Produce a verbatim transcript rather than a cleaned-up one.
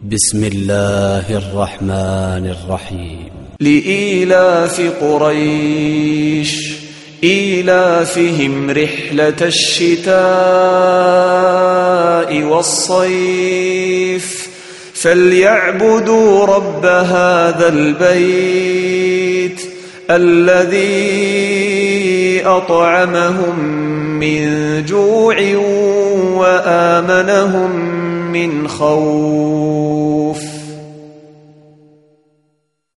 بسم الله الرحمن الرحيم. لإيلاف قريش إيلافهم رحلة الشتاء والصيف فليعبدوا رب هذا البيت الذي أطعمهم من جوع وآمنهم من خوف.